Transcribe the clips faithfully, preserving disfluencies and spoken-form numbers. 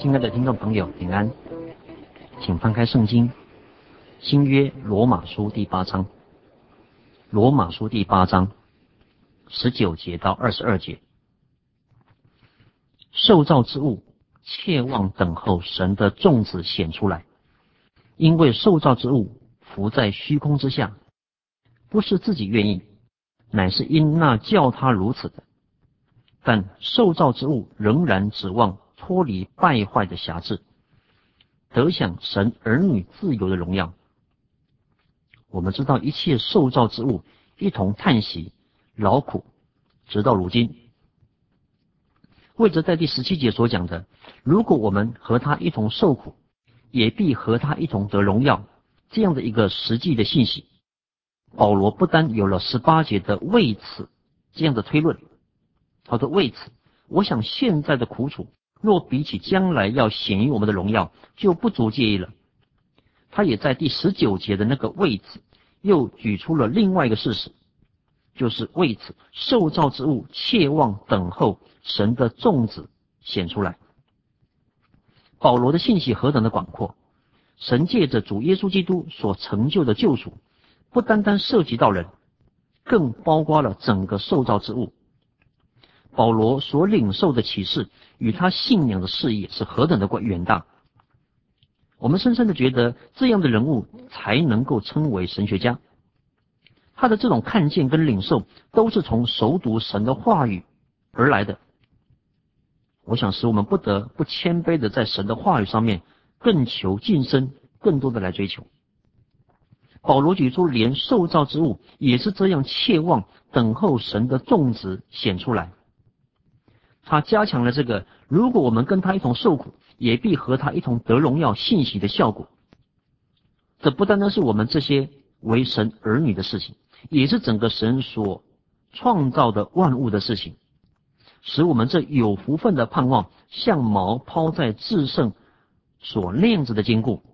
亲爱的听众朋友，平安，请翻开圣经新约罗马书第八章，罗马书第八章十九节到二十二节。受造之物切望等候神的种子显出来，因为受造之物伏在虚空之下，不是自己愿意，乃是因那叫他如此的。但受造之物仍然指望脱离败坏的辖制，得享神儿女自由的荣耀。我们知道一切受造之物一同叹息劳苦，直到如今。为着在第十七节所讲的，如果我们和他一同受苦，也必和他一同得荣耀，这样的一个实际的信息，保罗不单有了十八节的为此这样的推论，好的，为此我想现在的苦楚若比起将来要显于我们的荣耀，就不足介意了。他也在第十九节的那个为此又举出了另外一个事实，就是为此受造之物切望等候神的种子显出来。保罗的信息何等的广阔，神借着主耶稣基督所成就的救赎，不单单涉及到人，更包括了整个受造之物。保罗所领受的启示与他信仰的事业是何等的远大，我们深深的觉得这样的人物才能够称为神学家。他的这种看见跟领受都是从熟读神的话语而来的。我想使我们不得不谦卑的在神的话语上面更求晋升，更多的来追求。保罗举出连受造之物也是这样切望等候神的种子显出来。他加强了这个如果我们跟他一同受苦，也必和他一同得荣耀信息的效果。这不单单是我们这些为神儿女的事情，也是整个神所创造的万物的事情，使我们这有福分的盼望像锚抛在至圣所那样子的坚固。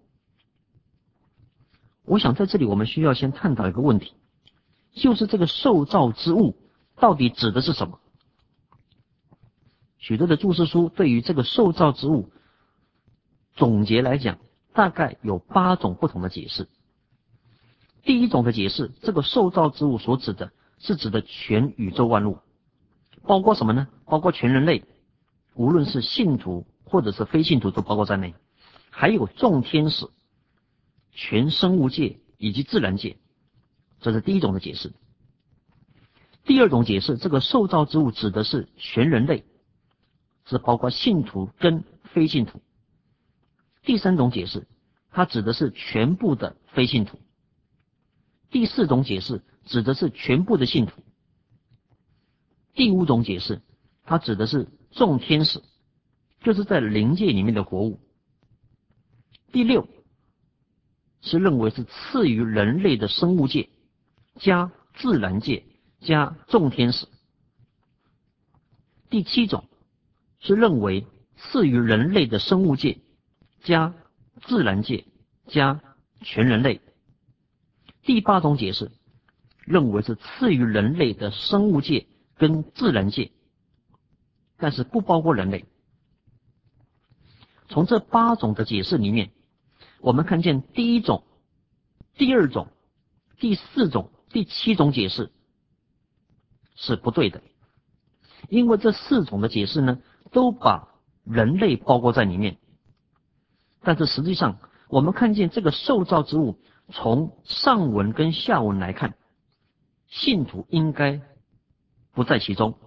我想在这里我们需要先探讨一个问题，就是这个受造之物到底指的是什么？许多的注释书对于这个受造之物总结来讲，大概有八种不同的解释。第一种的解释，这个受造之物所指的是指的全宇宙万物，包括什么呢？包括全人类，无论是信徒或者是非信徒都包括在内，还有众天使、全生物界以及自然界，这是第一种的解释。第二种解释，这个受造之物指的是全人类，是包括信徒跟非信徒。第三种解释，它指的是全部的非信徒。第四种解释指的是全部的信徒。第五种解释，它指的是众天使，就是在灵界里面的活物。第六是认为是次于人类的生物界加自然界加众天使。第七种是认为次于人类的生物界加自然界加全人类。第八种解释认为是次于人类的生物界跟自然界，但是不包括人类。从这八种的解释里面，我们看见第一种、第二种、第四种、第七种解释是不对的，因为这四种的解释呢，都把人类包括在里面。但是实际上，我们看见这个受造之物，从上文跟下文来看，信徒应该不在其中。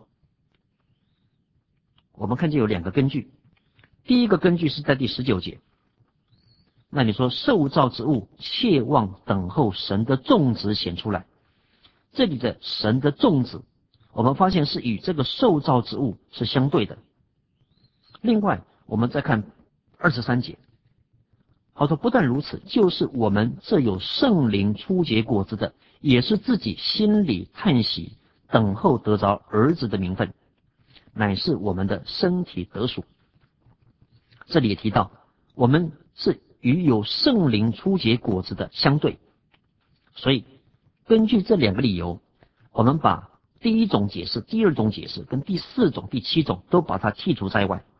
我们看见有两个根据，第一个根据是在第十九节，那你说受造之物切望等候神的种子显出来，这里的神的种子，我们发现是与这个受造之物是相对的。另外我们再看二十三节，好说不但如此，就是我们这有圣灵初结果子的，也是自己心里叹息等候得着儿子的名分，乃是我们的身体得赎。这里也提到我们是与有圣灵初结果子的相对，所以根据这两个理由，我们把第一种解释、第二种解释跟第四种、第七种都把它剔除在外。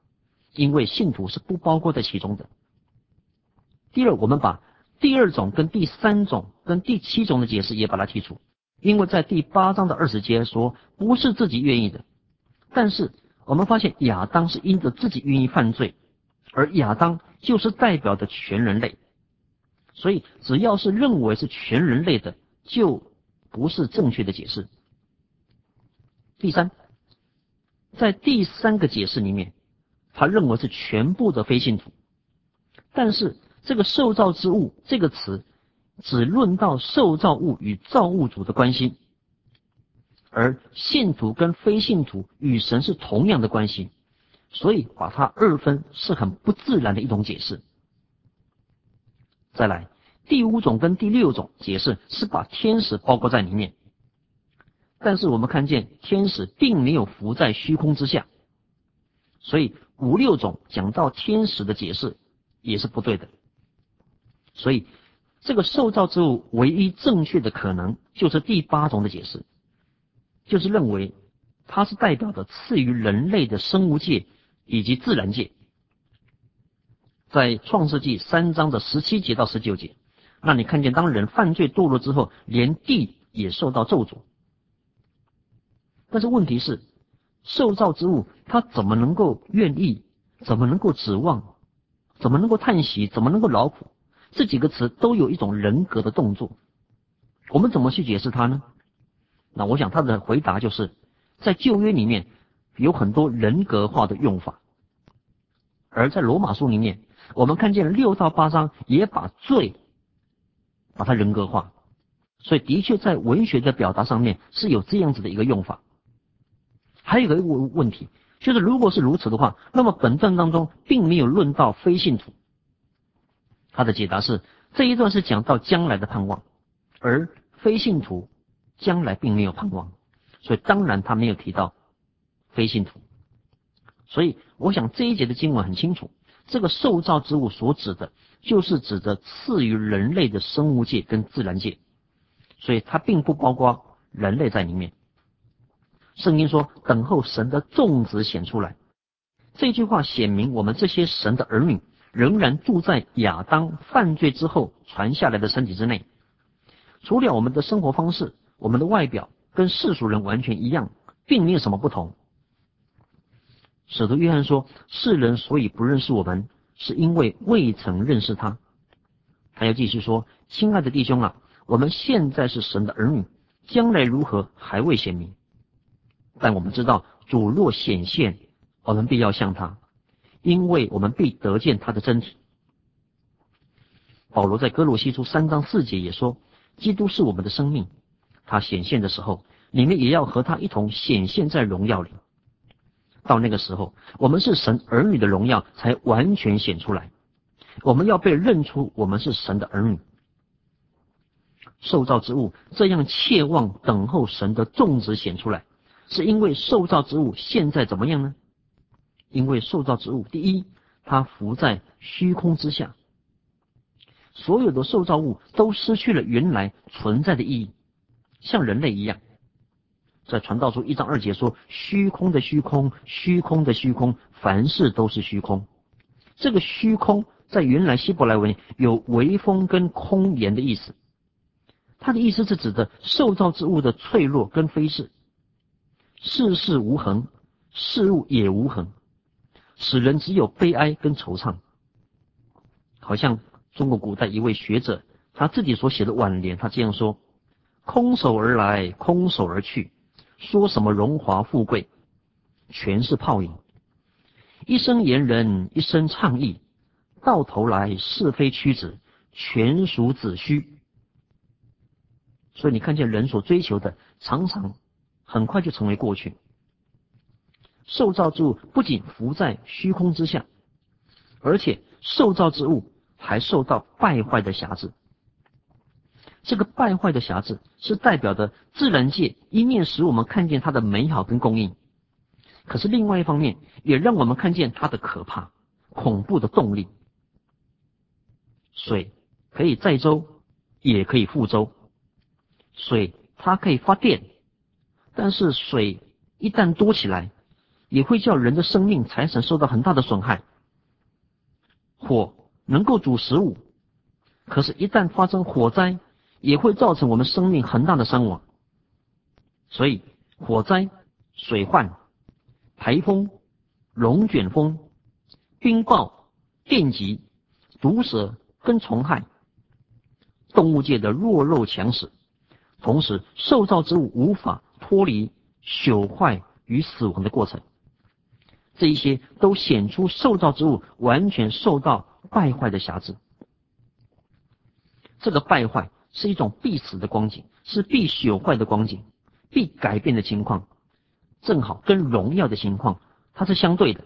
因为信徒是不包括在其中的。第二，我们把第二种跟第三种跟第七种的解释也把它剔除，因为在第八章的二十节说不是自己愿意的，但是我们发现亚当是因着自己愿意犯罪，而亚当就是代表的全人类，所以只要是认为是全人类的，就不是正确的解释。第三，在第三个解释里面，他认为是全部的非信徒，但是这个受造之物这个词只论到受造物与造物主的关系，而信徒跟非信徒与神是同样的关系，所以把它二分是很不自然的一种解释。再来，第五种跟第六种解释是把天使包括在里面，但是我们看见天使并没有浮在虚空之下，所以五六种讲到天使的解释也是不对的。所以这个受造之物唯一正确的可能就是第八种的解释，就是认为它是代表的赐予人类的生物界以及自然界。在创世纪三章的十七节到十九节，那你看见当人犯罪堕落之后，连地也受到咒诅。但是问题是，受造之物它怎么能够愿意，怎么能够指望，怎么能够叹息，怎么能够劳苦？这几个词都有一种人格的动作，我们怎么去解释它呢？那我想他的回答就是在旧约里面有很多人格化的用法，而在罗马书里面我们看见六到八章也把罪把它人格化，所以的确在文学的表达上面是有这样子的一个用法。还有一个问题，就是如果是如此的话，那么本段当中并没有论到非信徒。他的解答是，这一段是讲到将来的盼望，而非信徒将来并没有盼望，所以当然他没有提到非信徒。所以我想这一节的经文很清楚，这个受造之物所指的就是指着赐予人类的生物界跟自然界，所以它并不包括人类在里面。圣经说等候神的种子显出来，这句话显明我们这些神的儿女仍然住在亚当犯罪之后传下来的身体之内，除了我们的生活方式，我们的外表跟世俗人完全一样，并没有什么不同。使徒约翰说，世人所以不认识我们，是因为未曾认识他。他要继续说，亲爱的弟兄啊，我们现在是神的儿女，将来如何还未显明，但我们知道主若显现，我们必要像他，因为我们必得见他的真体。保罗在哥罗西书三章四节也说，基督是我们的生命，他显现的时候，你们也要和他一同显现在荣耀里。到那个时候，我们是神儿女的荣耀才完全显出来，我们要被认出我们是神的儿女。受造之物这样切望等候神的种子显出来，是因为受造之物现在怎么样呢？因为受造之物，第一，它浮在虚空之下，所有的受造物都失去了原来存在的意义，像人类一样。在传道书一章二节说，虚空的虚空，虚空的虚空，凡事都是虚空。这个虚空在原来希伯来文有微风跟空言的意思，它的意思是指的受造之物的脆弱跟飞逝，世事无恒，事物也无恒，使人只有悲哀跟惆怅。好像中国古代一位学者他自己所写的挽联，他这样说，空手而来，空手而去，说什么荣华富贵，全是泡影。一生言人，一生倡议，到头来是非曲直，全属子虚。所以你看见人所追求的，常常很快就成为过去。受造之物不仅浮在虚空之下，而且受造之物还受到败坏的辖制。这个败坏的辖制是代表的自然界一面使我们看见它的美好跟供应，可是另外一方面也让我们看见它的可怕、恐怖的动力。水可以载舟，也可以覆舟。水它可以发电，但是水一旦多起来，也会叫人的生命财产受到很大的损害， 火能够煮食物，可是一旦发生火灾，也会造成我们生命很大的伤亡。所以火灾、水患、台风、龙卷风、冰雹、电击、毒蛇跟虫害，动物界的弱肉强食，同时受造之物无法脱离朽坏与死亡的过程，这一些都显出受造之物完全受到败坏的辖制。这个败坏是一种必死的光景，是必朽坏的光景，必改变的情况，正好跟荣耀的情况它是相对的。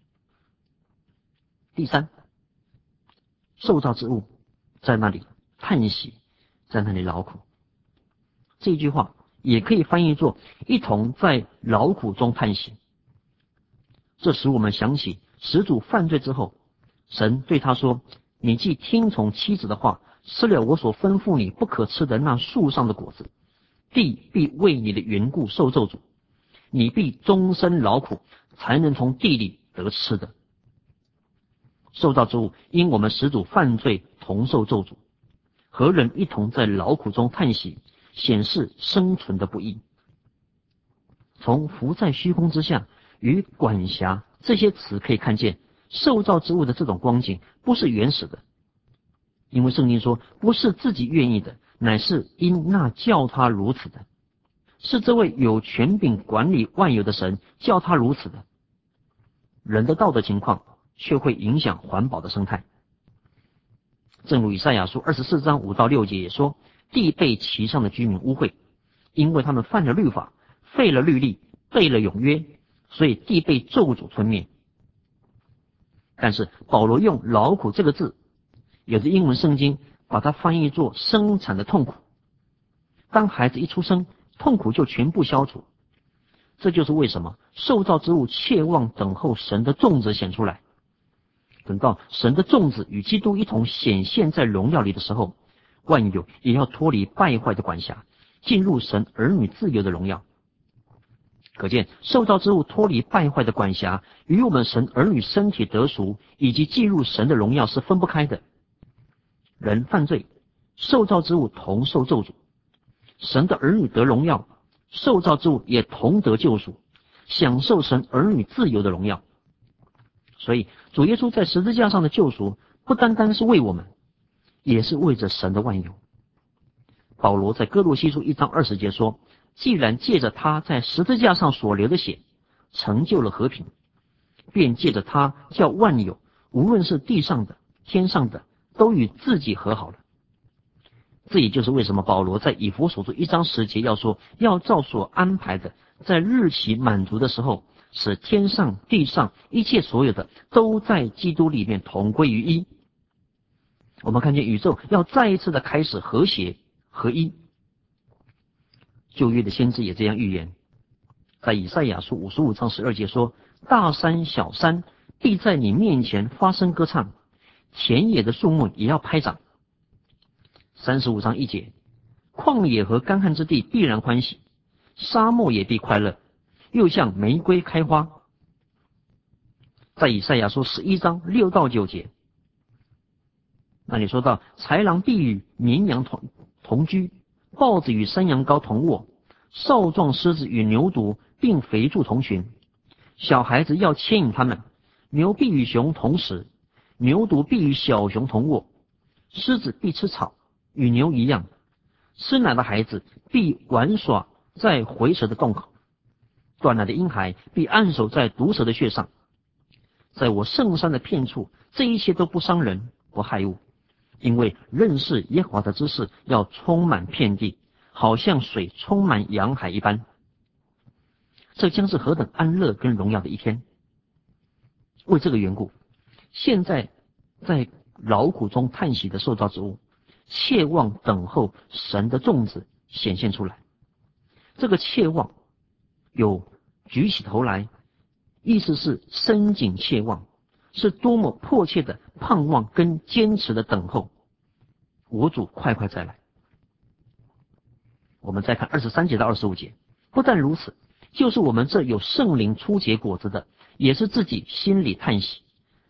第三，受造之物在那里叹息，在那里劳苦。这句话也可以翻译作一同在劳苦中叹息。这使我们想起始祖犯罪之后，神对他说，你既听从妻子的话，吃了我所吩咐你不可吃的那树上的果子，地必为你的缘故受咒诅，你必终身劳苦，才能从地里得吃的。受造之物因我们始祖犯罪同受咒诅，和人一同在劳苦中叹息，显示生存的不易。从浮在虚空之下与管辖这些词可以看见，受造之物的这种光景不是原始的，因为圣经说不是自己愿意的，乃是因那叫他如此的，是这位有权柄管理万有的神叫他如此的。人的道德情况却会影响环保的生态。正如以赛亚书二十四章五到六节也说，地被其上的居民污秽，因为他们犯了律法，废了律例，背了永约，所以地被咒诅吞灭。但是保罗用劳苦这个字，有的英文圣经把它翻译作生产的痛苦。当孩子一出生，痛苦就全部消除。这就是为什么受造之物切望等候神的种子显出来。等到神的种子与基督一同显现在荣耀里的时候，万有也要脱离败坏的管辖，进入神儿女自由的荣耀。可见受造之物脱离败坏的管辖，与我们神儿女身体得赎以及进入神的荣耀是分不开的。人犯罪，受造之物同受咒诅；神的儿女得荣耀，受造之物也同得救赎，享受神儿女自由的荣耀。所以主耶稣在十字架上的救赎不单单是为我们，也是为着神的万有。保罗在哥罗西书一章二十节说，既然借着他在十字架上所流的血成就了和平，便借着他叫万有，无论是地上的天上的，都与自己和好了。这也就是为什么保罗在以弗所书一章十节要说，要照所安排的，在日期满足的时候，使天上地上一切所有的都在基督里面同归于一。我们看见宇宙要再一次的开始和谐合一。旧约的先知也这样预言，在以赛亚书五十五章十二节说，大山小山必在你面前发声歌唱，田野的树木也要拍掌。三十五章一节，旷野和干旱之地必然欢喜，沙漠也必快乐，又像玫瑰开花。在以赛亚书十一章六到九节，那里说到，豺狼必与绵羊同同居，豹子与山羊羔同卧，少壮狮子与牛犊并肥畜同群，小孩子要牵引他们，牛必与熊同食，牛犊必与小熊同卧，狮子必吃草，与牛一样，吃奶的孩子必玩耍在回蛇的洞口，断奶的婴孩必按手在毒蛇的穴上。在我圣山的片处，这一切都不伤人不害物，因为认识耶和华的知识要充满遍地，好像水充满洋海一般。这将是何等安乐跟荣耀的一天。为这个缘故，现在在劳苦中叹息的受造之物，切望等候神的种子显现出来。这个切望有举起头来，意思是深紧切望，是多么迫切的盼望跟坚持的等候，我主快快再来。我们再看二十三节到二十五节，不但如此，就是我们这有圣灵初结果子的，也是自己心里叹息，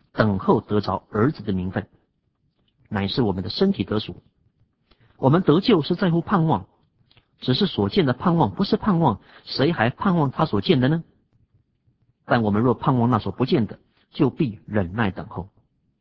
等候得着儿子的名分，乃是我们的身体得赎。我们得救是在乎盼望，只是所见的盼望不是盼望，谁还盼望他所见的呢？但我们若盼望那所不见的，就必忍耐等候。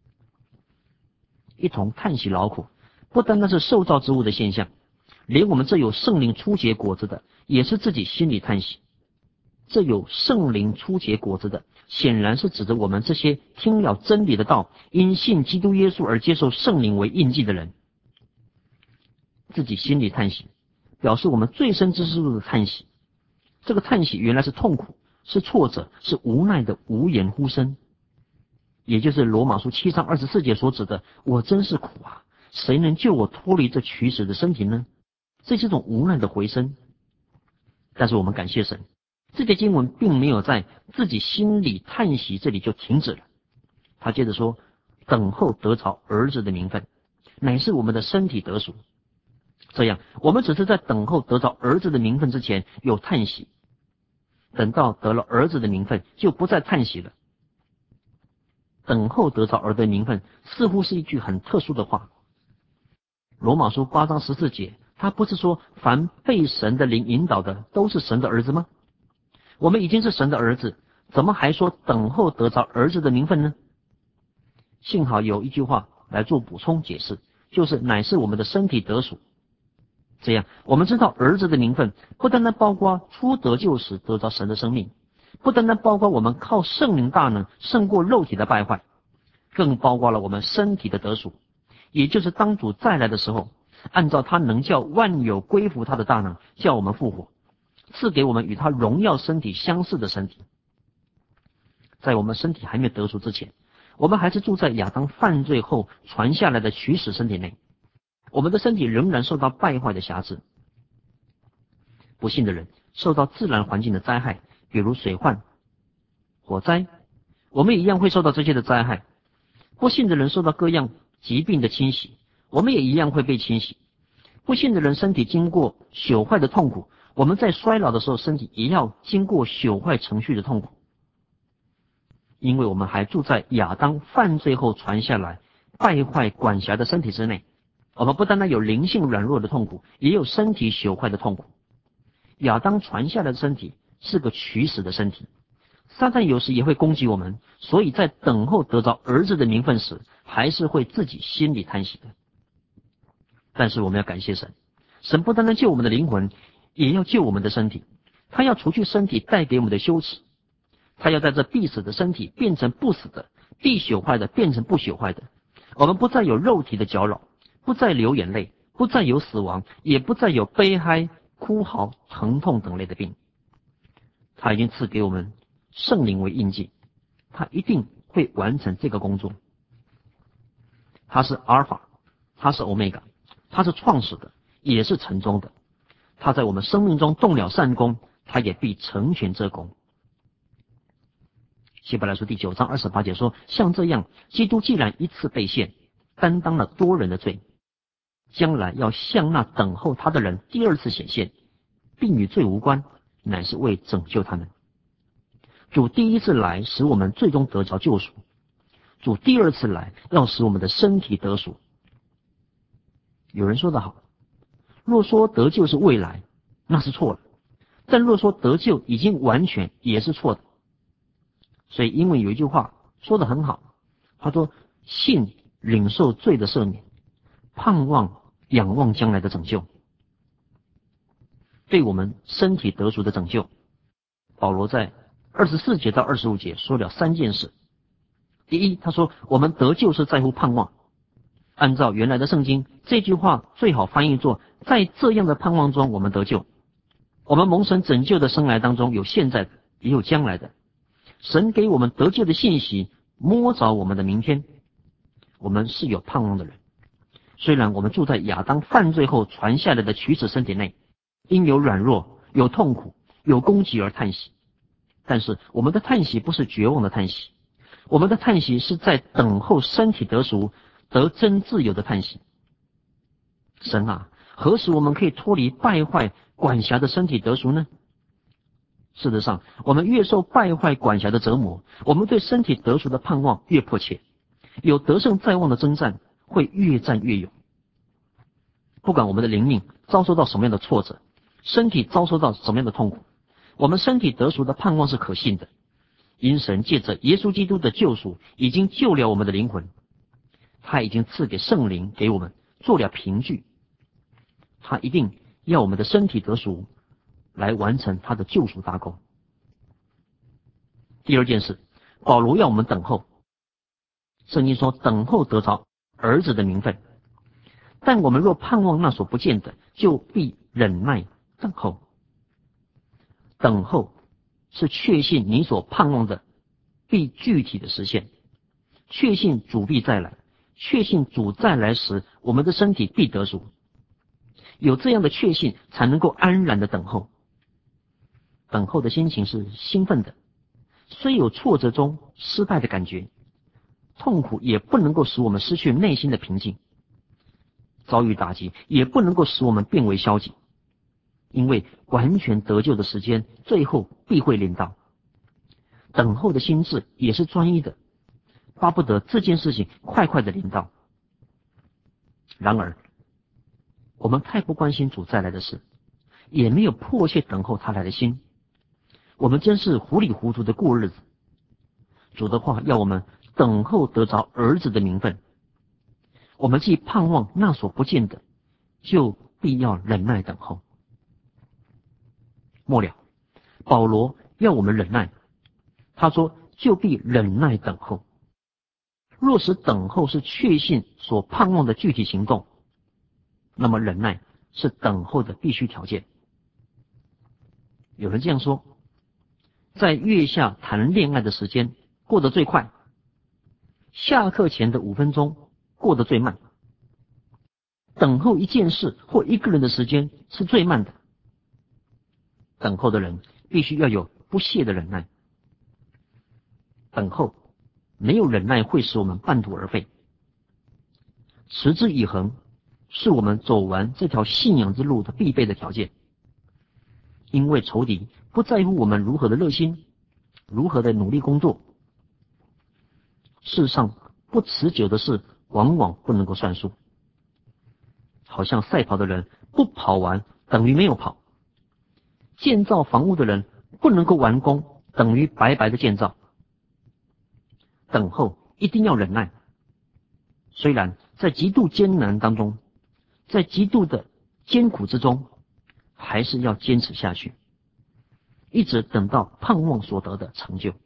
一同叹息劳苦，不单单是受造之物的现象，连我们这有圣灵初结果子的，也是自己心里叹息。这有圣灵初结果子的，显然是指着我们这些听了真理的道，因信基督耶稣而接受圣灵为印记的人。自己心里叹息，表示我们最深之处的叹息。这个叹息原来是痛苦，是挫折，是无奈的无言呼声，也就是罗马书七章二十四节所指的，我真是苦啊，谁能救我脱离这取死的身体呢？这是一种无奈的回声。但是我们感谢神，这节经文并没有在自己心里叹息这里就停止了。他接着说，等候得着儿子的名分，乃是我们的身体得赎。这样我们只是在等候得着儿子的名分之前有叹息，等到得了儿子的名分就不再叹息了。等候得着儿子的名分似乎是一句很特殊的话。罗马书八章十四节，他不是说凡被神的灵引导的都是神的儿子吗？我们已经是神的儿子，怎么还说等候得着儿子的名分呢？幸好有一句话来做补充解释，就是乃是我们的身体得赎。这样我们知道儿子的名分不单单包括初得救时得着神的生命，不单单包括我们靠圣灵大能胜过肉体的败坏，更包括了我们身体的得赎，也就是当主再来的时候，按照他能叫万有归服他的大能，叫我们复活，赐给我们与他荣耀身体相似的身体。在我们身体还没有得赎之前，我们还是住在亚当犯罪后传下来的取死身体内，我们的身体仍然受到败坏的辖制。不幸的人受到自然环境的灾害，比如水患、火灾，我们也一样会受到这些的灾害。不幸的人受到各样疾病的侵袭，我们也一样会被侵袭。不幸的人身体经过朽坏的痛苦，我们在衰老的时候身体也要经过朽坏程序的痛苦。因为我们还住在亚当犯罪后传下来败坏管辖的身体之内，我们不单单有灵性软弱的痛苦，也有身体朽坏的痛苦。亚当传下来的身体是个取死的身体，撒旦有时也会攻击我们，所以在等候得着儿子的名分时，还是会自己心里叹息的。但是我们要感谢神，神不单单救我们的灵魂，也要救我们的身体。他要除去身体带给我们的羞耻，他要在这必死的身体变成不死的，必朽坏的变成不朽坏的。我们不再有肉体的搅扰，不再流眼泪，不再有死亡，也不再有悲哀、哭嚎、疼痛等类的病。他已经赐给我们圣灵为印记，他一定会完成这个工作。他是阿尔法，他是欧米伽，他是创始的，也是成终的。他在我们生命中动了善功，他也必成全这功。希伯来书第九章二十八节说，像这样，基督既然一次被献，担当了多人的罪，将来要向那等候他的人第二次显现，并与罪无关，乃是为拯救他们。主第一次来使我们最终得着救赎，主第二次来要使我们的身体得赎。有人说得好，若说得救是未来，那是错了，但若说得救已经完全，也是错的。所以英文有一句话说得很好，他说信领受罪的赦免，盼望仰望将来的拯救。对我们身体得赎的拯救，保罗在二十四节到二十五节说了三件事。第一，他说我们得救是在乎盼望。按照原来的圣经，这句话最好翻译作在这样的盼望中我们得救。我们蒙神拯救的生涯当中，有现在的，也有将来的。神给我们得救的信息，摸着我们的明天。我们是有盼望的人，虽然我们住在亚当犯罪后传下来的取死身体内，因有软弱、有痛苦、有攻击而叹息，但是我们的叹息不是绝望的叹息，我们的叹息是在等候身体得赎、得真自由的叹息。神啊，何时我们可以脱离败坏管辖的身体得赎呢？ 事实上，我们越受败坏管辖的折磨，我们对身体得赎的盼望越迫切，有得胜在望的征战会越战越勇。不管我们的灵命遭受到什么样的挫折，身体遭受到什么样的痛苦，我们身体得赎的盼望是可信的，因神借着耶稣基督的救赎已经救了我们的灵魂，他已经赐给圣灵给我们做了凭据，他一定要我们的身体得赎来完成他的救赎大功。第二件事，保罗要我们等候，圣经说等候得着儿子的名分，但我们若盼望那所不见的，就必忍耐等候。等候是确信你所盼望的必具体的实现，确信主必再来，确信主再来时我们的身体必得赎。有这样的确信才能够安然的等候。等候的心情是兴奋的，虽有挫折中失败的感觉，痛苦也不能够使我们失去内心的平静，遭遇打击也不能够使我们变为消极，因为完全得救的时间最后必会临到。等候的心智也是专一的，巴不得这件事情快快的临到。然而我们太不关心主再来的事，也没有迫切等候他来的心，我们真是糊里糊涂的过日子。主的话要我们等候得着儿子的名分，我们既盼望那所不见的，就必要忍耐等候。末了，保罗要我们忍耐，他说就必忍耐等候。若使等候是确信所盼望的具体行动，那么忍耐是等候的必须条件。有人这样说，在月下谈恋爱的时间过得最快，下课前的五分钟过得最慢，等候一件事或一个人的时间是最慢的。等候的人必须要有不懈的忍耐，等候没有忍耐会使我们半途而废。持之以恒是我们走完这条信仰之路的必备的条件，因为仇敌不在乎我们如何的热心，如何的努力工作。世上不持久的事往往不能够算数，好像赛跑的人不跑完等于没有跑，建造房屋的人不能够完工等于白白的建造。等候一定要忍耐，虽然在极度艰难当中，在极度的艰苦之中，还是要坚持下去，一直等到盼望所得的成就。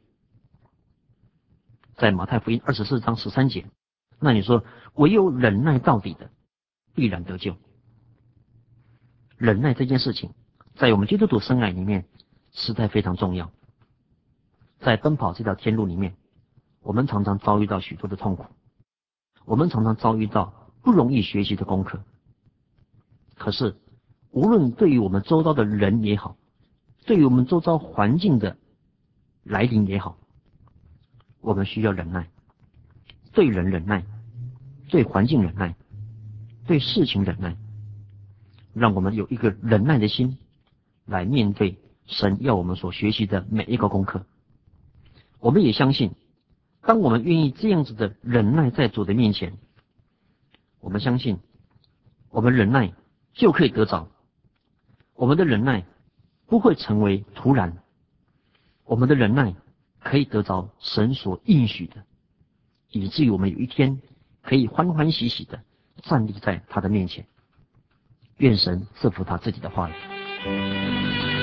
在马太福音二十四章十三节，那你说唯有忍耐到底的必然得救。忍耐这件事情在我们基督徒生涯里面实在非常重要。在奔跑这条天路里面，我们常常遭遇到许多的痛苦，我们常常遭遇到不容易学习的功课。可是无论对于我们周遭的人也好，对于我们周遭环境的来临也好，我们需要忍耐，对人忍耐，对环境忍耐，对事情忍耐，让我们有一个忍耐的心来面对神要我们所学习的每一个功课。我们也相信，当我们愿意这样子的忍耐在主的面前，我们相信我们忍耐就可以得着，我们的忍耐不会成为突然，我们的忍耐可以得着神所应许的，以至于我们有一天可以欢欢喜喜的站立在他的面前。愿神赐福他自己的话语。